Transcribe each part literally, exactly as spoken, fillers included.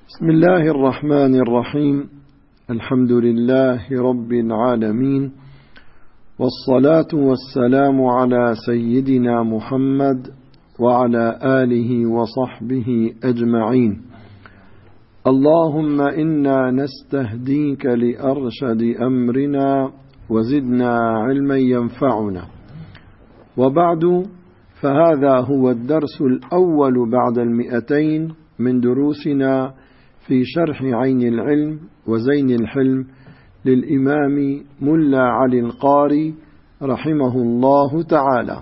بسم الله الرحمن الرحيم. الحمد لله رب العالمين، والصلاة والسلام على سيدنا محمد وعلى آله وصحبه أجمعين. اللهم إنا نستهديك لأرشد أمرنا وزدنا علما ينفعنا. وبعد، فهذا هو الدرس الأول بعد المئتين من دروسنا في شرح عين العلم وزين الحلم للإمام ملا علي القاري رحمه الله تعالى.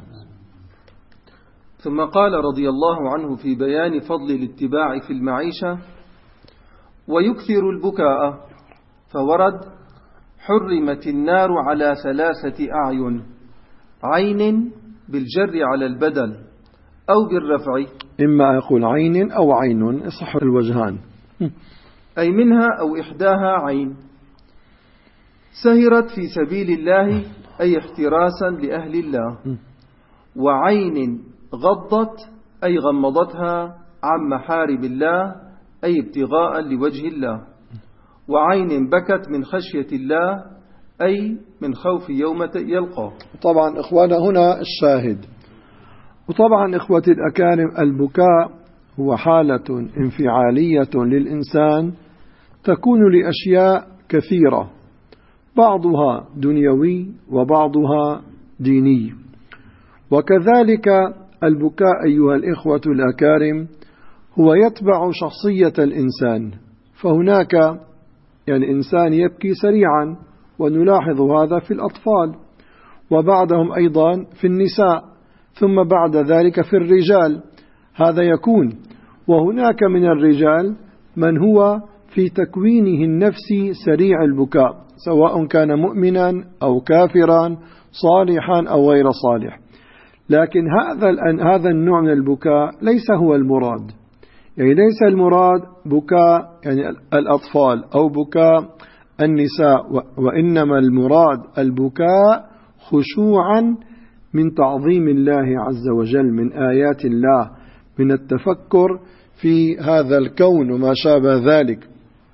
ثم قال رضي الله عنه في بيان فضل الاتباع في المعيشة: ويكثر البكاء، فورد: حرمت النار على ثلاثة أعين، عين بالجر على البدل أو بالرفع، إما يقول عين أو عين، يصح الوجهان، أي منها أو إحداها عين، سهرت في سبيل الله أي احتراسا لأهل الله، وعين غضت أي غمضتها عن محارم الله أي ابتغاء لوجه الله، وعين بكت من خشية الله أي من خوف يوم يلقاه. طبعا إخوانا هنا الشاهد. وطبعا إخوتي الأكارم، البكاء هو حالة انفعالية للإنسان تكون لأشياء كثيرة، بعضها دنيوي وبعضها ديني. وكذلك البكاء أيها الإخوة الأكارم هو يتبع شخصية الإنسان، فهناك يعني إنسان يبكي سريعا، ونلاحظ هذا في الأطفال، وبعدهم أيضا في النساء، ثم بعد ذلك في الرجال، هذا يكون. وهناك من الرجال من هو في تكوينه النفسي سريع البكاء، سواء كان مؤمنا أو كافرا، صالحا أو غير صالح. لكن هذا هذا النوع من البكاء ليس هو المراد، يعني ليس المراد بكاء يعني الأطفال أو بكاء النساء، وإنما المراد البكاء خشوعا من تعظيم الله عز وجل، من آيات الله، من التفكر في هذا الكون وما شابه ذلك.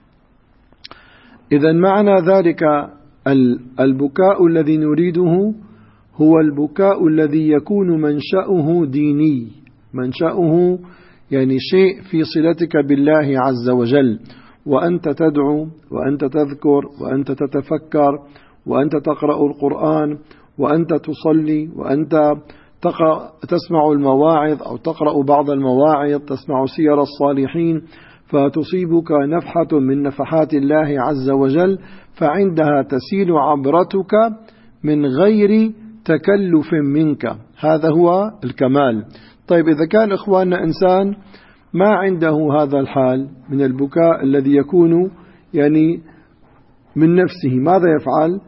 إذن معنى ذلك البكاء الذي نريده هو البكاء الذي يكون منشأه ديني، منشأه يعني شيء في صلتك بالله عز وجل، وأنت تدعو وأنت تذكر وأنت تتفكر وأنت تقرأ القرآن وأنت تصلي وأنت تقرأ تسمع المواعظ أو تقرأ بعض المواعظ، تسمع سير الصالحين، فتصيبك نفحة من نفحات الله عز وجل، فعندها تسيل عبرتك من غير تكلف منك. هذا هو الكمال. طيب، إذا كان إخواننا إنسان ما عنده هذا الحال من البكاء الذي يكون يعني من نفسه، ماذا يفعل؟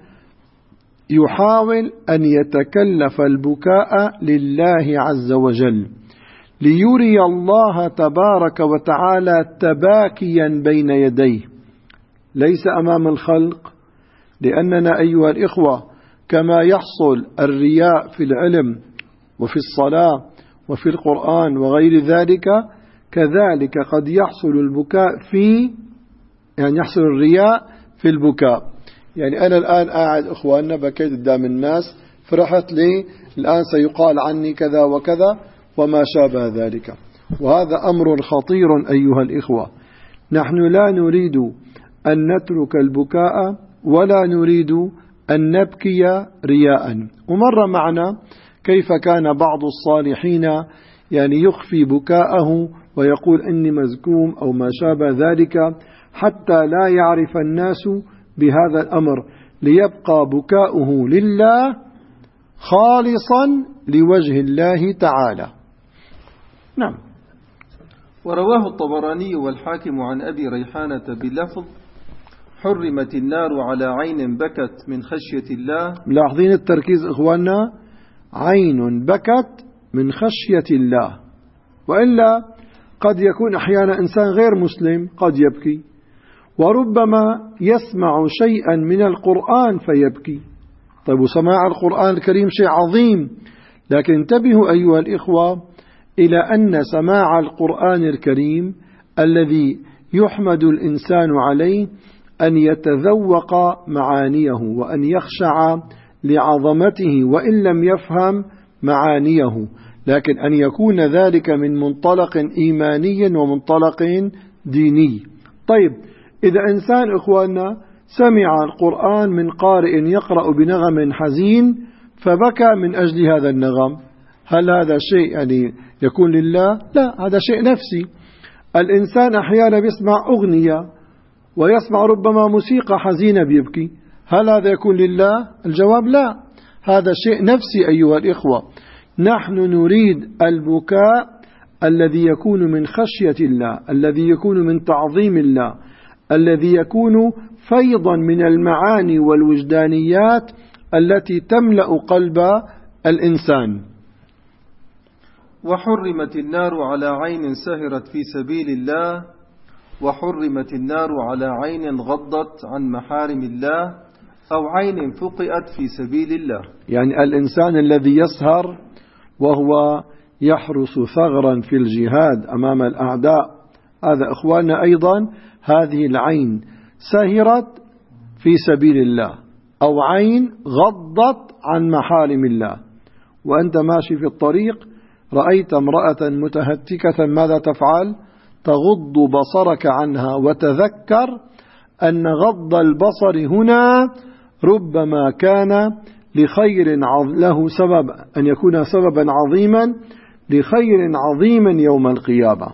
يحاول أن يتكلف البكاء لله عز وجل، ليري الله تبارك وتعالى تباكيا بين يديه، ليس أمام الخلق. لأننا أيها الإخوة كما يحصل الرياء في العلم وفي الصلاة وفي القرآن وغير ذلك، كذلك قد يحصل البكاء في يعني يحصل الرياء في البكاء. يعني أنا الآن قاعد إخواننا بكيت قدام الناس، فرحت لي الآن سيقال عني كذا وكذا وما شابه ذلك، وهذا أمر خطير أيها الإخوة. نحن لا نريد أن نترك البكاء ولا نريد أن نبكي رياء. ومر معنا كيف كان بعض الصالحين يعني يخفي بكاءه ويقول إني مزكوم أو ما شابه ذلك، حتى لا يعرف الناس بهذا الأمر، ليبقى بكاؤه لله خالصا لوجه الله تعالى. نعم. ورواه الطبراني والحاكم عن أبي ريحانة بلفظ: حرمت النار على عين بكت من خشية الله. ملاحظين التركيز إخواننا؟ عين بكت من خشية الله. وإلا قد يكون أحيانا إنسان غير مسلم قد يبكي، وربما يسمع شيئا من القرآن فيبكي. طيب، وسماع القرآن الكريم شيء عظيم، لكن انتبهوا أيها الإخوة إلى أن سماع القرآن الكريم الذي يحمد الإنسان عليه أن يتذوق معانيه وأن يخشع لعظمته وإن لم يفهم معانيه، لكن أن يكون ذلك من منطلق إيماني ومنطلق ديني. طيب إذا إنسان إخواننا سمع القرآن من قارئ يقرأ بنغم حزين فبكى من أجل هذا النغم، هل هذا شيء يعني يكون لله؟ لا، هذا شيء نفسي. الإنسان أحيانا يسمع أغنية ويسمع ربما موسيقى حزينة بيبكي، هل هذا يكون لله؟ الجواب لا، هذا شيء نفسي أيها الإخوة. نحن نريد البكاء الذي يكون من خشية الله، الذي يكون من تعظيم الله، الذي يكون فيضا من المعاني والوجدانيات التي تملأ قلب الإنسان. وحرمت النار على عين سهرت في سبيل الله، وحرمت النار على عين غضت عن محارم الله، أو عين فقئت في سبيل الله. يعني الإنسان الذي يسهر وهو يحرس ثغرا في الجهاد أمام الأعداء، هذا إخواننا أيضا هذه العين سهرت في سبيل الله، أو عين غضت عن محارم الله. وأنت ماشي في الطريق رأيت امرأة متهتكة، ماذا تفعل؟ تغض بصرك عنها وتذكر أن غض البصر هنا ربما كان لخير له سبب، أن يكون سببا عظيما لخير عظيم يوم القيامة.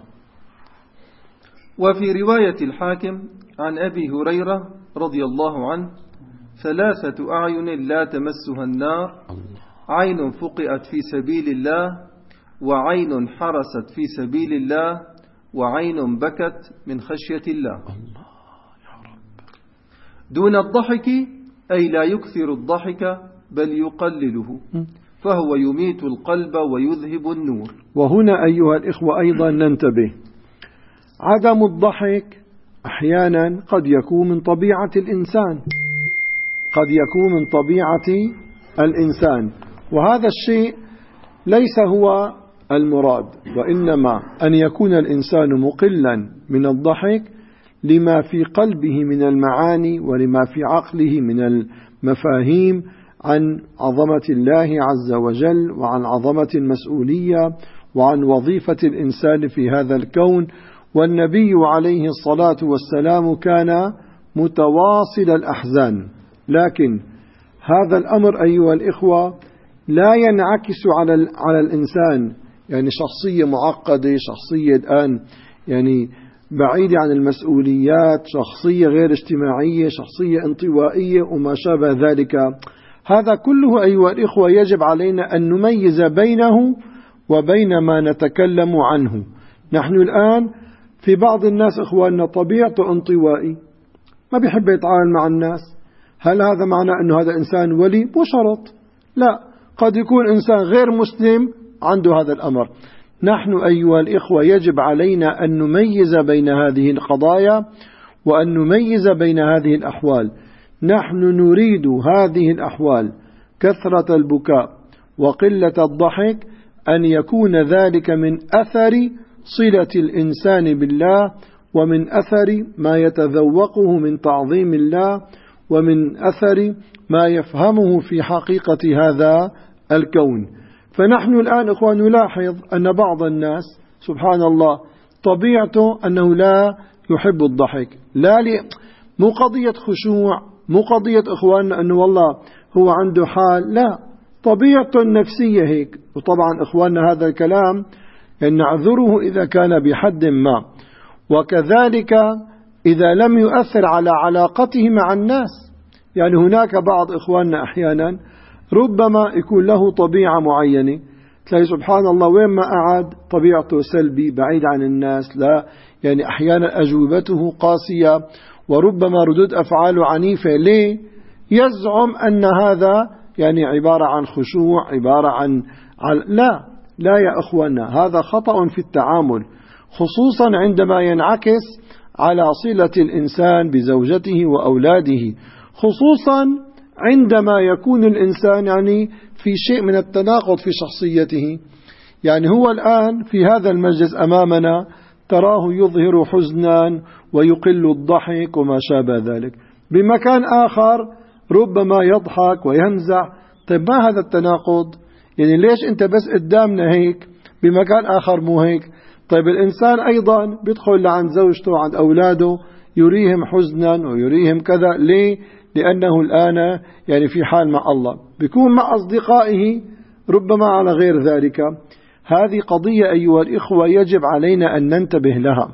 وفي رواية الحاكم عن أبي هريرة رضي الله عنه: ثلاثة أعين لا تمسها النار، عين فقئت في سبيل الله، وعين حرست في سبيل الله، وعين بكت من خشية الله. دون الضحك أي لا يكثر الضحك بل يقلله، فهو يميت القلب ويذهب النور. وهنا أيها الإخوة أيضا ننتبه، عدم الضحك أحيانا قد يكون من طبيعة الإنسان، قد يكون من طبيعة الإنسان، وهذا الشيء ليس هو المراد، وإنما أن يكون الإنسان مقلا من الضحك لما في قلبه من المعاني ولما في عقله من المفاهيم عن عظمة الله عز وجل، وعن عظمة المسؤولية، وعن وظيفة الإنسان في هذا الكون. والنبي عليه الصلاة والسلام كان متواصل الأحزان، لكن هذا الأمر أيها الإخوة لا ينعكس على على الإنسان، يعني شخصية معقدة، شخصية الآن يعني بعيدة عن المسؤوليات، شخصية غير اجتماعية، شخصية انطوائية وما شابه ذلك. هذا كله أيها الإخوة يجب علينا أن نميز بينه وبين ما نتكلم عنه. نحن الآن في بعض الناس إخواننا طبيعته انطوائي، ما بيحب يتعامل مع الناس، هل هذا معنى أنه هذا إنسان ولي؟ مو شرط، لا، قد يكون إنسان غير مسلم عنده هذا الأمر. نحن أيها الإخوة يجب علينا أن نميز بين هذه القضايا وأن نميز بين هذه الأحوال. نحن نريد هذه الأحوال، كثرة البكاء وقلة الضحك، أن يكون ذلك من أثر صلة الإنسان بالله، ومن أثر ما يتذوقه من تعظيم الله، ومن أثر ما يفهمه في حقيقة هذا الكون. فنحن الآن إخوان نلاحظ أن بعض الناس سبحان الله طبيعته أنه لا يحب الضحك، لا لي مو قضية خشوع، مو قضية إخواننا أنه والله هو عنده حال، لا، طبيعته النفسية هيك. وطبعا إخواننا هذا الكلام أن نعذره إذا كان بحد ما، وكذلك إذا لم يؤثر على علاقته مع الناس. يعني هناك بعض إخواننا أحيانا ربما يكون له طبيعة معينة، تلاقي سبحان الله وين ما قعد طبيعته سلبي، بعيد عن الناس، لا يعني أحيانا أجوبته قاسية، وربما ردود أفعاله عنيفة. ليه؟ يزعم أن هذا يعني عبارة عن خشوع، عبارة عن لا لا يا أخوانا، هذا خطأ في التعامل، خصوصا عندما ينعكس على صلة الإنسان بزوجته وأولاده، خصوصا عندما يكون الإنسان يعني في شيء من التناقض في شخصيته. يعني هو الآن في هذا المجلس أمامنا تراه يظهر حزنا ويقل الضحك وما شابه ذلك. بمكان آخر ربما يضحك وينزع. طيب ما هذا التناقض؟ يعني ليش أنت بس قدامنا هيك بمكان آخر مو هيك؟ طيب الإنسان أيضا بيدخل عند زوجته عند أولاده يريهم حزنا ويريهم كذا. ليه؟ لأنه الآن يعني في حال مع الله، بيكون مع أصدقائه ربما على غير ذلك. هذه قضية أيها الإخوة يجب علينا أن ننتبه لها.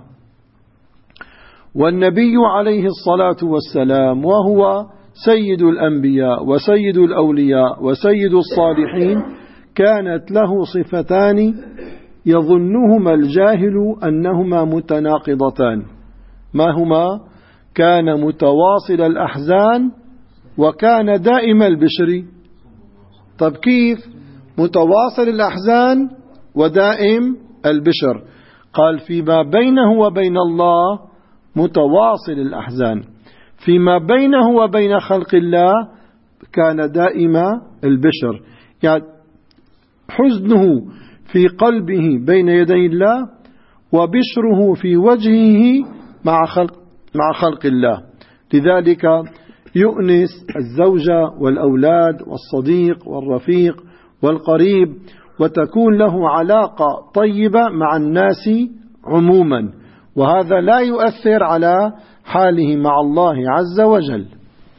والنبي عليه الصلاة والسلام وهو سيد الأنبياء وسيد الأولياء وسيد الصالحين كانت له صفتان يظنهما الجاهل أنهما متناقضتان. ما هما؟ كان متواصل الأحزان وكان دائم البشر. طب كيف متواصل الأحزان ودائم البشر؟ قال فيما بينه وبين الله متواصل الأحزان، فيما بينه وبين خلق الله كان دائم البشر. يعني حزنه في قلبه بين يدي الله وبشره في وجهه مع خلق, مع خلق الله. لذلك يؤنس الزوجة والأولاد والصديق والرفيق والقريب، وتكون له علاقة طيبة مع الناس عموما، وهذا لا يؤثر على حاله مع الله عز وجل.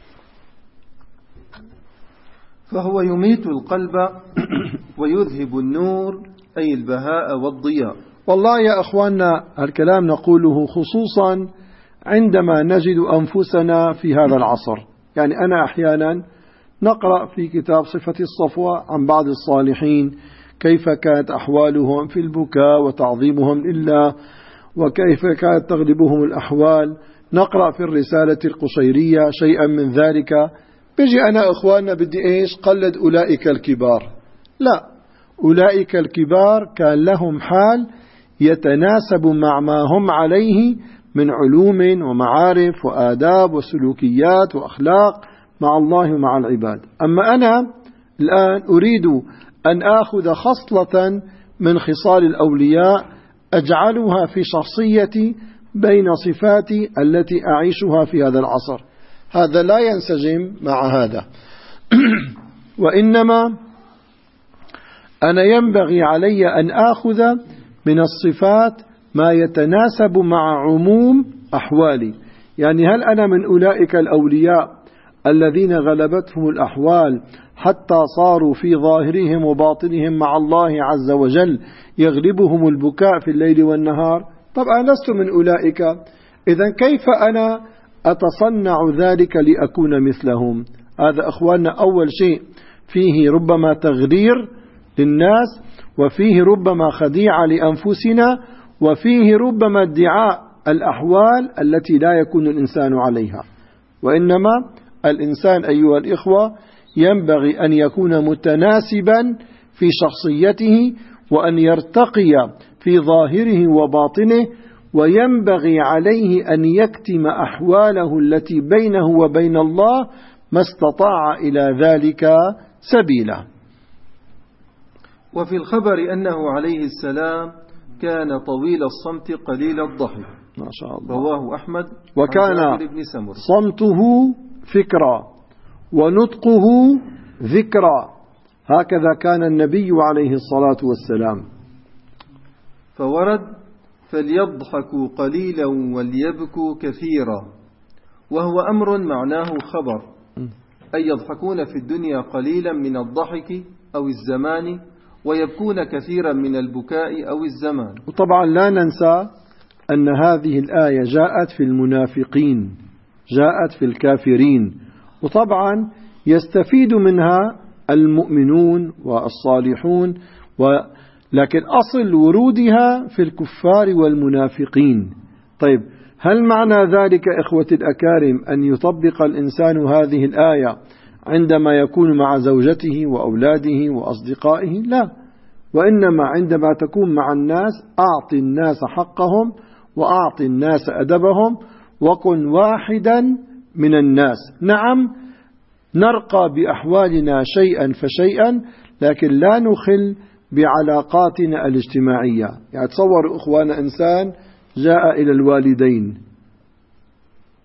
فهو يميت القلب ويذهب النور أي البهاء والضياء. والله يا أخواننا الكلام نقوله خصوصا عندما نجد أنفسنا في هذا العصر. يعني أنا أحيانا نقرأ في كتاب صفة الصفوة عن بعض الصالحين كيف كانت أحوالهم في البكاء وتعظيمهم لله وكيف كانت تغلبهم الأحوال. نقرأ في الرسالة القشيرية شيئا من ذلك. بيجي أنا أخواننا بدي إيش قلد أولئك الكبار. لا، أولئك الكبار كان لهم حال يتناسب مع ما هم عليه من علوم ومعارف وآداب وسلوكيات وأخلاق مع الله ومع العباد. أما أنا الآن أريد أن آخذ خصلة من خصال الأولياء أجعلها في شخصيتي بين صفاتي التي أعيشها في هذا العصر. هذا لا ينسجم مع هذا. وإنما أنا ينبغي علي أن آخذ من الصفات ما يتناسب مع عموم أحوالي. يعني هل أنا من أولئك الأولياء الذين غلبتهم الأحوال حتى صاروا في ظاهرهم وباطنهم مع الله عز وجل يغلبهم البكاء في الليل والنهار؟ طبعا لست من أولئك. إذن كيف أنا أتصنع ذلك لأكون مثلهم؟ هذا أخواننا أول شيء فيه ربما تغرير للناس، وفيه ربما خديعة لأنفسنا، وفيه ربما ادعاء الأحوال التي لا يكون الإنسان عليها. وإنما الإنسان أيها الإخوة ينبغي أن يكون متناسبا في شخصيته وأن يرتقي في ظاهره وباطنه، وينبغي عليه أن يكتم أحواله التي بينه وبين الله ما استطاع إلى ذلك سبيلا. وفي الخبر أنه عليه السلام كان طويل الصمت قليل الضحك. ما شاء الله. رواه أحمد. وكان صمته فكرة ونطقه ذكرى. هكذا كان النبي عليه الصلاة والسلام. فورد فليضحكوا قليلا وليبكوا كثيرا، وهو أمر معناه خبر، أي يضحكون في الدنيا قليلا من الضحك أو الزمان ويبكون كثيرا من البكاء أو الزمان. وطبعا لا ننسى أن هذه الآية جاءت في المنافقين، جاءت في الكافرين، وطبعا يستفيد منها المؤمنون والصالحون، ولكن أصل ورودها في الكفار والمنافقين. طيب هل معنى ذلك إخوة الأكارم أن يطبق الإنسان هذه الآية عندما يكون مع زوجته وأولاده وأصدقائه؟ لا، وإنما عندما تكون مع الناس أعطي الناس حقهم وأعطي الناس أدبهم وكن واحدا من الناس. نعم نرقى بأحوالنا شيئا فشيئا، لكن لا نخل بعلاقاتنا الاجتماعية. يعني تصوروا إخوان إنسان جاء إلى الوالدين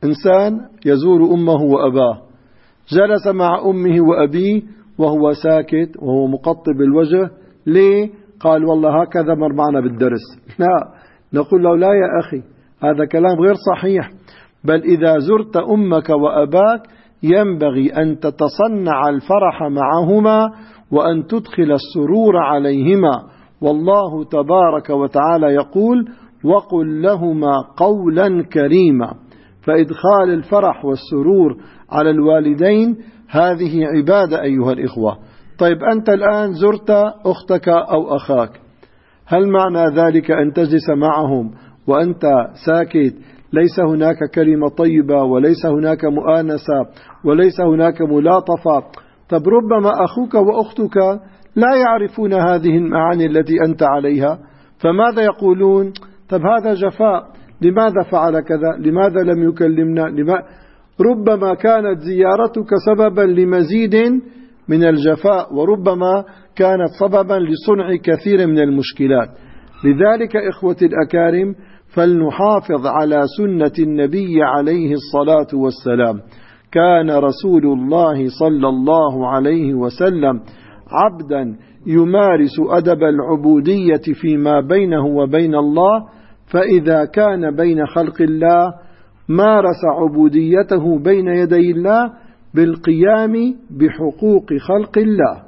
إنسان يزور أمه وأباه، جلس مع أمه وأبيه وهو ساكت وهو مقطب الوجه. ليه؟ قال والله هكذا مر معنا بالدرس. لا، نقول له لا يا أخي، هذا كلام غير صحيح، بل إذا زرت أمك وأباك ينبغي أن تتصنع الفرح معهما وأن تدخل السرور عليهما، والله تبارك وتعالى يقول وقل لهما قولا كريما. فإدخال الفرح والسرور على الوالدين هذه عبادة أيها الإخوة. طيب أنت الآن زرت أختك أو أخاك، هل معنى ذلك أن تجلس معهم وأنت ساكت، ليس هناك كلمة طيبة وليس هناك مؤانسة وليس هناك ملاطفة؟ طب ربما أخوك وأختك لا يعرفون هذه المعاني التي أنت عليها، فماذا يقولون؟ طب هذا جفاء، لماذا فعل كذا، لماذا لم يكلمنا، لما... ربما كانت زيارتك سببا لمزيد من الجفاء، وربما كانت سببا لصنع كثير من المشكلات. لذلك إخوتي الأكارم فلنحافظ على سنة النبي عليه الصلاة والسلام. كان رسول الله صلى الله عليه وسلم عبدا يمارس أدب العبودية فيما بينه وبين الله، فإذا كان بين خلق الله مارس عبوديته بين يدي الله بالقيام بحقوق خلق الله.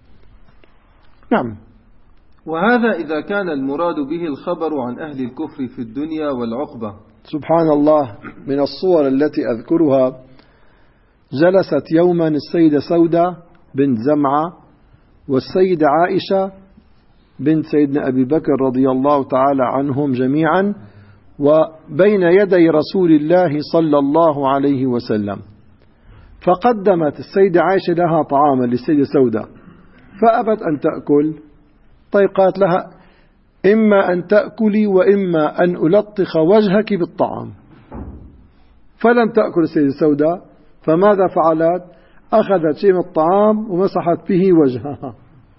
نعم. وهذا إذا كان المراد به الخبر عن أهل الكفر في الدنيا والعقبة. سبحان الله، من الصور التي أذكرها جلست يوما السيدة سودة بنت زمعة والسيدة عائشة بنت سيدنا أبي بكر رضي الله تعالى عنهم جميعا، وبين يدي رسول الله صلى الله عليه وسلم، فقدمت السيدة عائشة لها طعاما للسيدة سودة فأبت أن تأكل. طيب قالت لها إما أن تأكلي وإما أن ألطخ وجهك بالطعام، فلم تأكل السيدة سودة، فماذا فعلت؟ أخذت شيء من الطعام ومسحت به وجهها.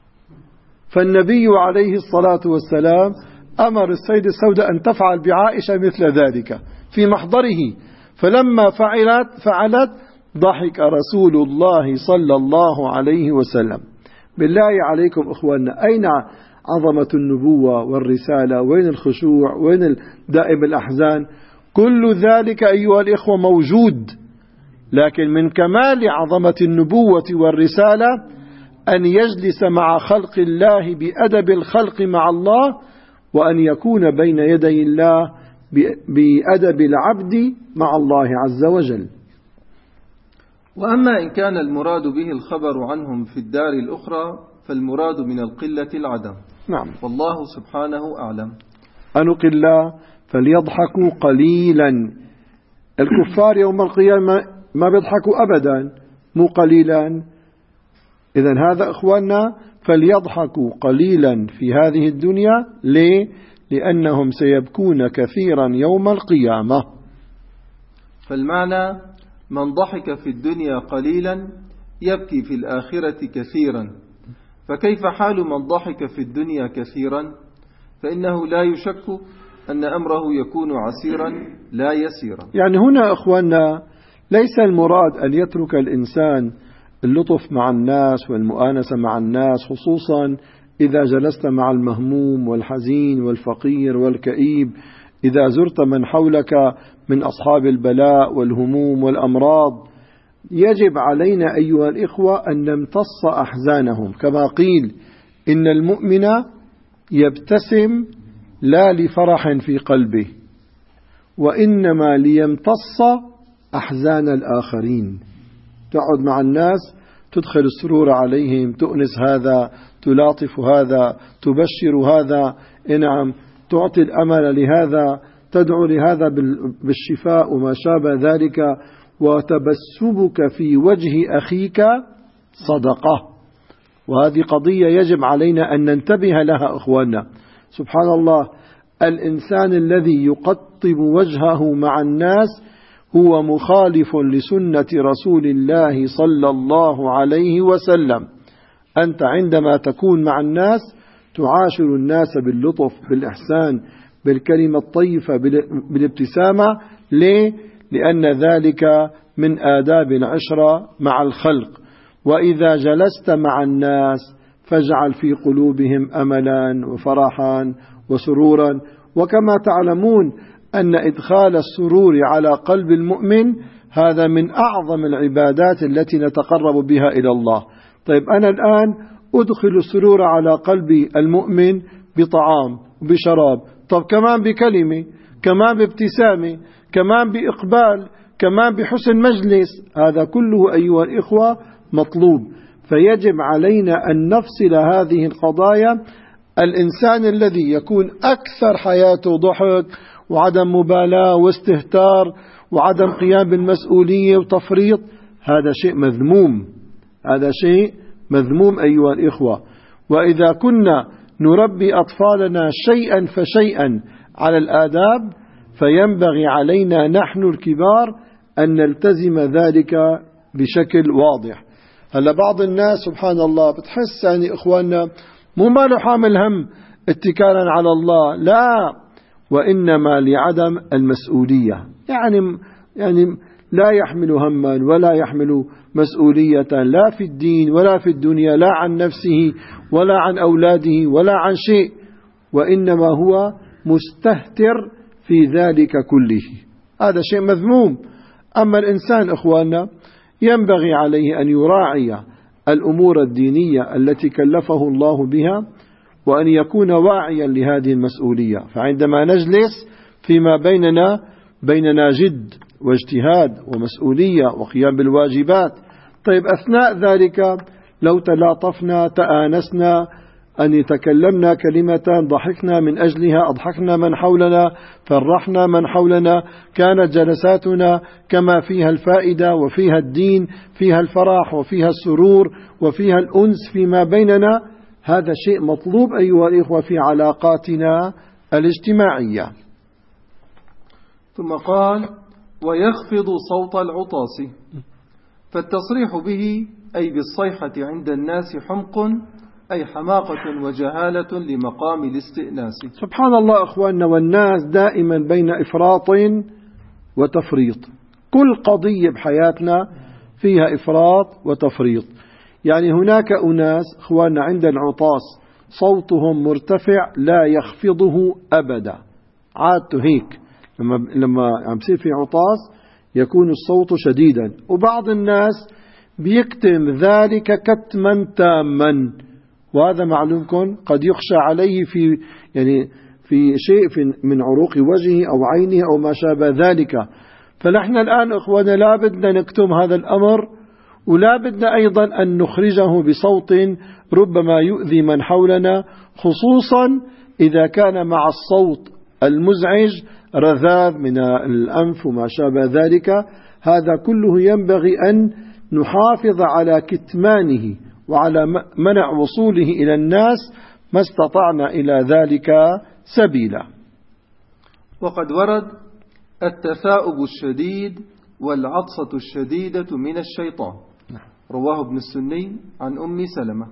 فالنبي عليه الصلاة والسلام أمر السيدة السوداء أن تفعل بعائشة مثل ذلك في محضره، فلما فعلت فعلت ضحك رسول الله صلى الله عليه وسلم. بالله عليكم إخواننا، أين عظمة النبوة والرسالة؟ وين الخشوع؟ وين دائم الأحزان؟ كل ذلك أيها الإخوة موجود، لكن من كمال عظمة النبوة والرسالة أن يجلس مع خلق الله بأدب الخلق مع الله، وأن يكون بين يدي الله بأدب العبد مع الله عز وجل. وأما إن كان المراد به الخبر عنهم في الدار الأخرى فالمراد من القلة العدم. نعم. والله سبحانه أعلم. أن قلة فليضحكوا قليلا. الكفار يوم القيامة ما بيضحكوا أبدا، مو قليلا. إذن هذا إخواننا فليضحكوا قليلا في هذه الدنيا. ليه؟ لأنهم سيبكون كثيرا يوم القيامة. فالمعنى من ضحك في الدنيا قليلا يبكي في الآخرة كثيرا، فكيف حال من ضحك في الدنيا كثيرا؟ فإنه لا يشك أن أمره يكون عسيرا لا يسيرا. يعني هنا إخواننا ليس المراد أن يترك الإنسان اللطف مع الناس والمؤانسة مع الناس، خصوصا إذا جلست مع المهموم والحزين والفقير والكئيب، إذا زرت من حولك من أصحاب البلاء والهموم والأمراض. يجب علينا أيها الإخوة أن نمتص أحزانهم، كما قيل إن المؤمن يبتسم لا لفرح في قلبه، وإنما ليمتص أحزان الآخرين. تقعد مع الناس تدخل السرور عليهم، تؤنس هذا، تلاطف هذا، تبشر هذا، نعم، تعطي الأمل لهذا، تدعو لهذا بالشفاء وما شابه ذلك. وتبسمك في وجه أخيك صدقة، وهذه قضية يجب علينا أن ننتبه لها إخواننا. سبحان الله، الإنسان الذي يقطب وجهه مع الناس هو مخالف لسنة رسول الله صلى الله عليه وسلم. أنت عندما تكون مع الناس تعاشر الناس باللطف، بالإحسان، بالكلمة الطيبة، بالابتسامة. ليه؟ لأن ذلك من آداب العشرة مع الخلق. وإذا جلست مع الناس فاجعل في قلوبهم أملا وفرحا وسرورا. وكما تعلمون أن إدخال السرور على قلب المؤمن هذا من أعظم العبادات التي نتقرب بها إلى الله. طيب أنا الآن أدخل السرور على قلب المؤمن بطعام وبشراب، طب كمان بكلمة، كمان بابتسامة، كمان بإقبال، كمان بحسن مجلس، هذا كله أيها الإخوة مطلوب. فيجب علينا أن نفصل هذه القضايا. الإنسان الذي يكون أكثر حياته ضحك وعدم مبالاة واستهتار وعدم قيام بالمسؤولية وتفريط، هذا شيء مذموم، هذا شيء مذموم أيها الإخوة. وإذا كنا نربي أطفالنا شيئا فشيئا على الآداب فينبغي علينا نحن الكبار أن نلتزم ذلك بشكل واضح. هلا بعض الناس سبحان الله بتحس يعني إخواننا مو ماله حامل هم اتكالا على الله، لا، وإنما لعدم المسؤولية، يعني يعني لا يحمل هما ولا يحمل مسؤولية لا في الدين ولا في الدنيا، لا عن نفسه ولا عن أولاده ولا عن شيء، وإنما هو مستهتر في ذلك كله. هذا شيء مذموم. أما الإنسان إخواننا ينبغي عليه أن يراعي الأمور الدينية التي كلفه الله بها وأن يكون واعيا لهذه المسؤولية. فعندما نجلس فيما بيننا بيننا جد واجتهاد ومسؤولية وقيام بالواجبات. طيب أثناء ذلك لو تلاطفنا تآنسنا أن تكلمنا كلمة ضحكنا من أجلها، أضحكنا من حولنا، فرحنا من حولنا، كانت جلساتنا كما فيها الفائدة وفيها الدين، فيها الفرح وفيها السرور وفيها الأنس فيما بيننا، هذا شيء مطلوب أيها الإخوة في علاقاتنا الاجتماعية. ثم قال: ويخفض صوت العطاس، فالتصريح به أي بالصيحة عند الناس حمق، أي حماقة وجهالة لمقام الاستئناس. سبحان الله أخواننا، والناس دائما بين إفراط وتفريط، كل قضية بحياتنا فيها إفراط وتفريط. يعني هناك أناس أخواننا عند العطاس صوتهم مرتفع لا يخفضه أبدا، عادته هيك، لما لما عم يصير في عطاس يكون الصوت شديدا. وبعض الناس بيكتم ذلك كتما تاما، وهذا معلومكم قد يخشى عليه في يعني في شيء في من عروق وجهه أو عينه أو ما شابه ذلك. فنحن الآن إخوانا لا بدنا نكتم هذا الأمر، ولا بدنا أيضا أن نخرجه بصوت ربما يؤذي من حولنا، خصوصا إذا كان مع الصوت المزعج رذاذ من الأنف وما شابه ذلك. هذا كله ينبغي أن نحافظ على كتمانه وعلى منع وصوله إلى الناس ما استطعنا إلى ذلك سبيلا. وقد ورد التثاؤب الشديد والعطسة الشديدة من الشيطان، رواه ابن السني عن أم سلمة.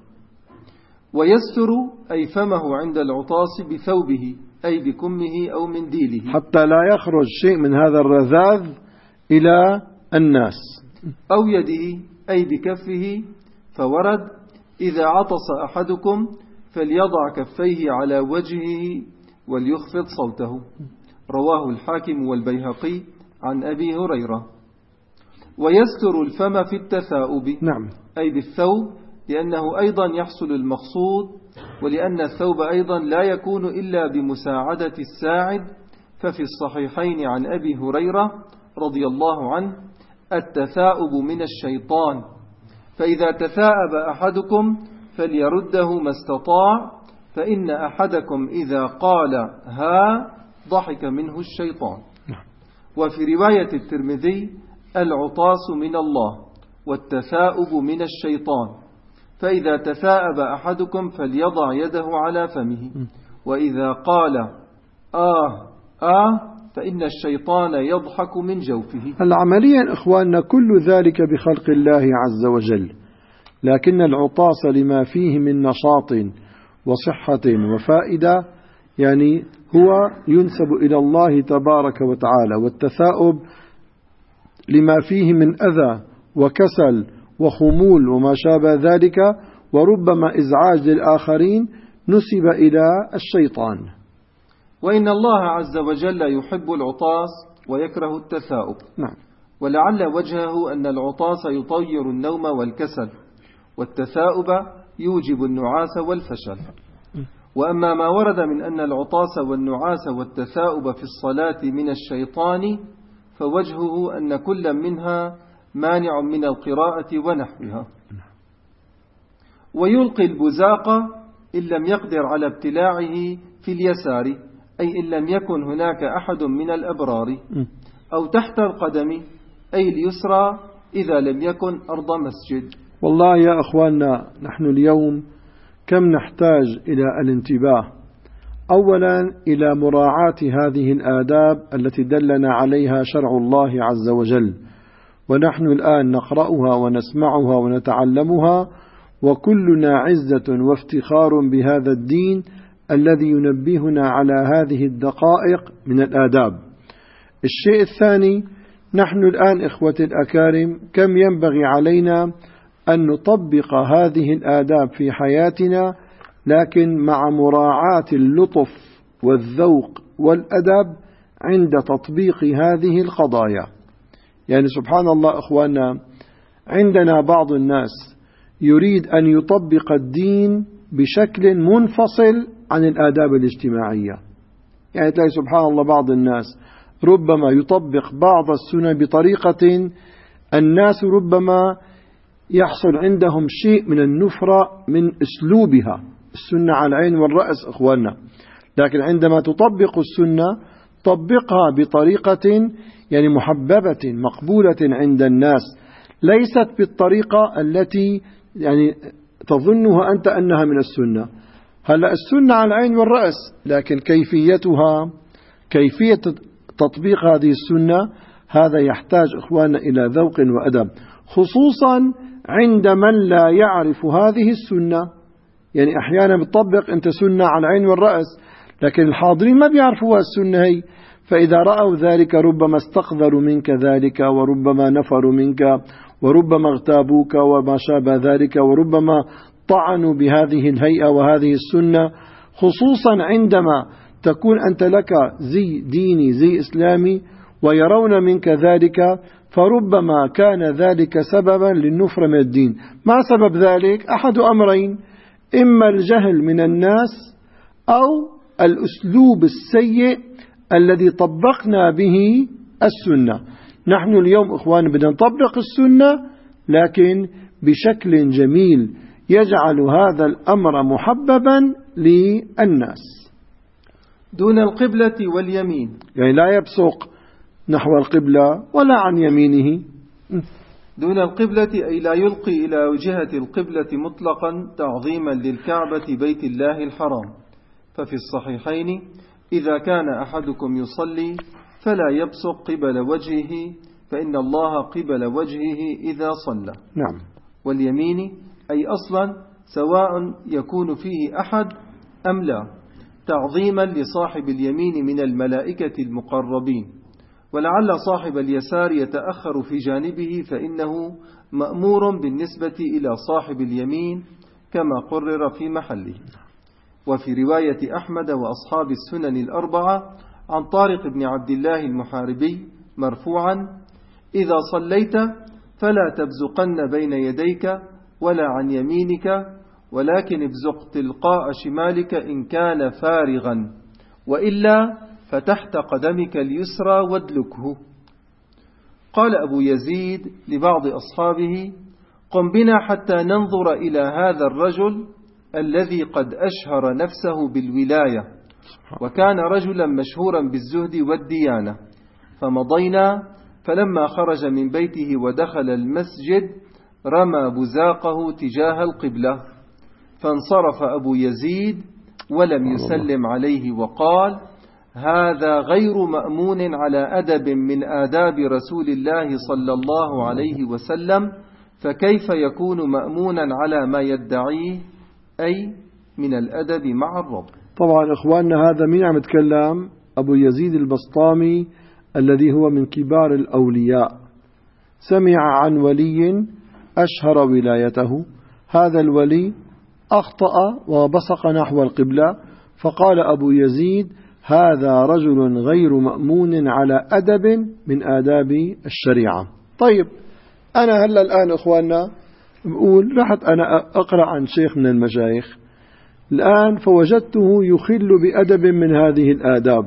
ويستر أي فمه عند العطاس بثوبه أي بكمه أو منديله، حتى لا يخرج شيء من هذا الرذاذ إلى الناس، أو يده أي بكفه. فورد: إذا عطس أحدكم فليضع كفيه على وجهه وليخفض صوته، رواه الحاكم والبيهقي عن أبي هريرة. ويستر الفم في التثاؤب، نعم، أي بالثوب، لأنه أيضا يحصل المقصود، ولأن الثوب أيضا لا يكون إلا بمساعدة الساعد. ففي الصحيحين عن أبي هريرة رضي الله عنه: التثاؤب من الشيطان، فإذا تثاءب أحدكم فليرده ما استطاع، فإن أحدكم إذا قال ها ضحك منه الشيطان. وفي رواية الترمذي: العطاس من الله والتثاؤب من الشيطان، فإذا تثاءب أحدكم فليضع يده على فمه، وإذا قال آه آه فإن الشيطان يضحك من جوفه. العملية إخواننا كل ذلك بخلق الله عز وجل، لكن العطاس لما فيه من نشاط وصحة وفائدة يعني هو ينسب إلى الله تبارك وتعالى، والتثاؤب لما فيه من أذى وكسل وخمول وما شابه ذلك، وربما إزعاج للآخرين، نسب إلى الشيطان. وإن الله عز وجل يحب العطاس ويكره التثاؤب. نعم. ولعل وجهه أن العطاس يطير النوم والكسل، والتثاؤب يوجب النعاس والفشل. وأما ما ورد من أن العطاس والنعاس والتثاؤب في الصلاة من الشيطان، فوجهه أن كل منها مانع من القراءة ونحوها. ويلقي البزاق إن لم يقدر على ابتلاعه في اليسار، أي إن لم يكن هناك أحد من الأبرار، أو تحت القدم أي اليسرى إذا لم يكن أرض مسجد. والله يا أخواننا، نحن اليوم كم نحتاج إلى الانتباه، أولا إلى مراعاة هذه الآداب التي دلنا عليها شرع الله عز وجل، ونحن الآن نقرأها ونسمعها ونتعلمها، وكلنا عزة وافتخار بهذا الدين الذي ينبهنا على هذه الدقائق من الآداب. الشيء الثاني، نحن الآن إخوتي الأكارم كم ينبغي علينا أن نطبق هذه الآداب في حياتنا، لكن مع مراعاة اللطف والذوق والأدب عند تطبيق هذه القضايا. يعني سبحان الله أخواننا، عندنا بعض الناس يريد أن يطبق الدين بشكل منفصل عن الآداب الاجتماعية. يعني تلاقي سبحان الله بعض الناس ربما يطبق بعض السنن بطريقة الناس ربما يحصل عندهم شيء من النفرة من أسلوبها. السنة على العين والرأس أخواننا، لكن عندما تطبق السنة طبقها بطريقة يعني محببة مقبولة عند الناس، ليست بالطريقة التي يعني تظنها أنت أنها من السنة. هلأ السنة على العين والرأس، لكن كيفيتها، كيفية تطبيق هذه السنة، هذا يحتاج إخواننا إلى ذوق وأدب، خصوصا عند من لا يعرف هذه السنة. يعني أحيانا بتطبق أنت سنة على العين والرأس، لكن الحاضرين ما بيعرفوا السنة هي، فإذا رأوا ذلك ربما استقذروا منك ذلك، وربما نفروا منك، وربما اغتابوك وما شابه ذلك، وربما طعنوا بهذه الهيئة وهذه السنة، خصوصا عندما تكون أنت لك زي ديني زي إسلامي ويرون منك ذلك، فربما كان ذلك سببا للنفر من الدين. ما سبب ذلك؟ أحد أمرين، إما الجهل من الناس أو الأسلوب السيء الذي طبقنا به السنة. نحن اليوم إخوان بدنا نطبق السنة لكن بشكل جميل يجعل هذا الأمر محببا للناس. دون القبلة واليمين، يعني لا يبصق نحو القبلة ولا عن يمينه. دون القبلة أي لا يلقي إلى وجهة القبلة مطلقا تعظيما للكعبة بيت الله الحرام. ففي الصحيحين: إذا كان أحدكم يصلي فلا يبصق قبل وجهه فإن الله قبل وجهه إذا صلى. نعم. واليمين أي أصلا سواء يكون فيه أحد أم لا، تعظيما لصاحب اليمين من الملائكة المقربين. ولعل صاحب اليسار يتأخر في جانبه، فإنه مأمور بالنسبة إلى صاحب اليمين كما قرر في محله. وفي رواية أحمد وأصحاب السنن الأربعة عن طارق بن عبد الله المحاربي مرفوعا: إذا صليت فلا تبزقن بين يديك ولا عن يمينك، ولكن ابزق تلقاء شمالك إن كان فارغا، وإلا فتحت قدمك اليسرى وادلكه. قال أبو يزيد لبعض أصحابه: قم بنا حتى ننظر إلى هذا الرجل الذي قد أشهر نفسه بالولاية، وكان رجلا مشهورا بالزهد والديانة. فمضينا، فلما خرج من بيته ودخل المسجد رمى بزاقه تجاه القبلة، فانصرف أبو يزيد ولم يسلم عليه وقال: هذا غير مأمون على أدب من آداب رسول الله صلى الله عليه وسلم، فكيف يكون مأمونا على ما يدعيه، أي من الأدب مع الرب. طبعا إخواننا، هذا مين عم يتكلم؟ أبو يزيد البسطامي الذي هو من كبار الأولياء، سمع عن ولي أشهر ولايته، هذا الولي أخطأ وبصق نحو القبلة، فقال أبو يزيد هذا رجل غير مأمون على أدب من آداب الشريعة. طيب أنا هلا الآن إخواننا بقول رحت أنا أقرأ عن شيخ من المشايخ الآن فوجدته يخل بأدب من هذه الآداب،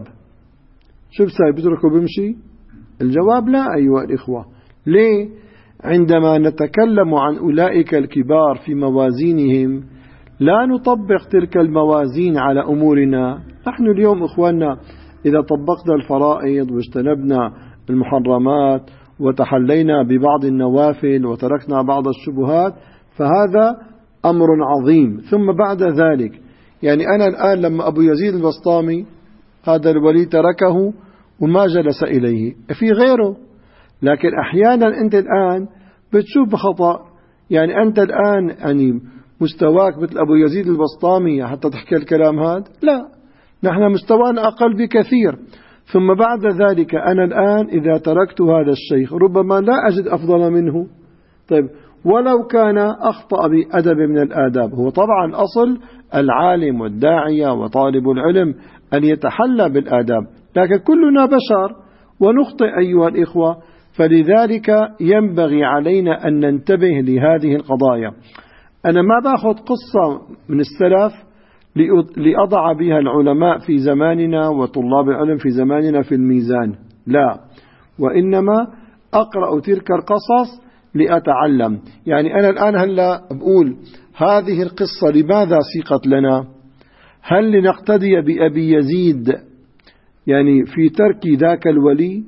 شو بساوي؟ بتركه بمشي؟ الجواب لا أيها الإخوة. ليه؟ عندما نتكلم عن أولئك الكبار في موازينهم لا نطبق تلك الموازين على أمورنا. نحن اليوم إخواننا إذا طبقنا الفرائض واجتنبنا المحرمات وتحلينا ببعض النوافل وتركنا بعض الشبهات فهذا أمر عظيم. ثم بعد ذلك يعني أنا الآن لما أبو يزيد البسطامي هذا الولي تركه وما جلس إليه، في غيره، لكن أحيانا أنت الآن بتشوف بخطأ، يعني أنت الآن يعني مستواك مثل أبو يزيد البسطامي حتى تحكي الكلام هذا؟ لا، نحن مستوانا أقل بكثير. ثم بعد ذلك أنا الآن إذا تركت هذا الشيخ ربما لا أجد أفضل منه. طيب ولو كان أخطأ بأدب من الآداب، هو طبعا الأصل العالم والداعية وطالب العلم أن يتحلى بالآداب، لكن كلنا بشر ونخطئ أيها الإخوة، فلذلك ينبغي علينا أن ننتبه لهذه القضايا. أنا ما باخذ قصة من السلف لأضع بها العلماء في زماننا وطلاب العلم في زماننا في الميزان، لا، وإنما أقرأ تلك القصص لأتعلم. يعني أنا الآن هلا بقول هذه القصة لماذا سيقت لنا؟ هل لنقتدي بأبي يزيد يعني في ترك ذاك الولي،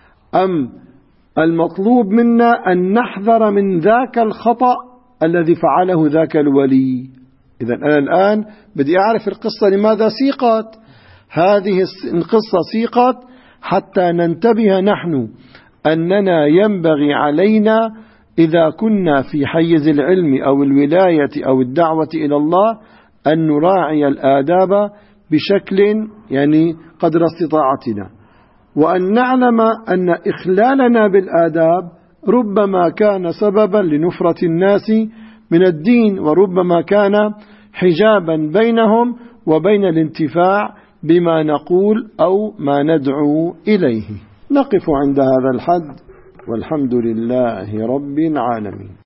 أم المطلوب منا أن نحذر من ذاك الخطأ الذي فعله ذاك الولي؟ إذا أنا الآن بدي أعرف القصة لماذا سيقت. هذه القصة سيقت حتى ننتبه نحن أننا ينبغي علينا إذا كنا في حيز العلم أو الولاية أو الدعوة إلى الله أن نراعي الآداب بشكل يعني قدر استطاعتنا، وأن نعلم أن إخلالنا بالآداب ربما كان سببا لنفرة الناس من الدين، وربما كان حجابا بينهم وبين الانتفاع بما نقول أو ما ندعو إليه. نقف عند هذا الحد، والحمد لله رب العالمين.